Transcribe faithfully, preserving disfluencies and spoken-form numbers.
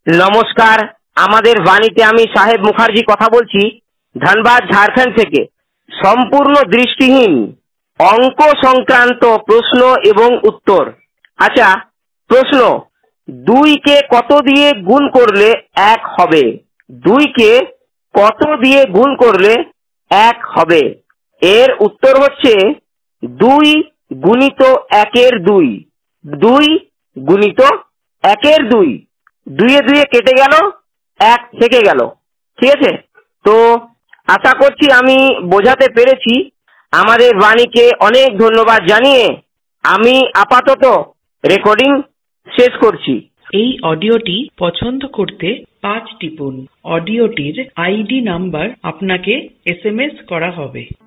নমস্কার, আমাদের বাণীতে আমি সাহেব মুখার্জি কথা বলছি, ধানবাদ ঝাড়খণ্ড থেকে। সম্পূর্ণ দৃষ্টিহীন অঙ্ক সংক্রান্ত প্রশ্ন এবং উত্তর। আচ্ছা, প্রশ্ন, দুইকে কত দিয়ে গুণ করলে এক হবে? দুইকে কত দিয়ে গুণ করলে এক হবে? এর উত্তর হচ্ছে দুই গুণিত একের দুই। দুই গুণিত একের দুই। দুইয়ে দুইয়ে কেটে গেল, এক থেকে গেল। ঠিক আছে? তো আশা করছি আমি বোঝাতে পেরেছি। আমাদের বাণীকে অনেক ধন্যবাদ জানিয়ে আমি আপাতত রেকর্ডিং শেষ করছি। এই অডিওটি পছন্দ করতে পাঁচ টিপুন। অডিওটির আইডি নাম্বার আপনাকে এস এম এস করা হবে।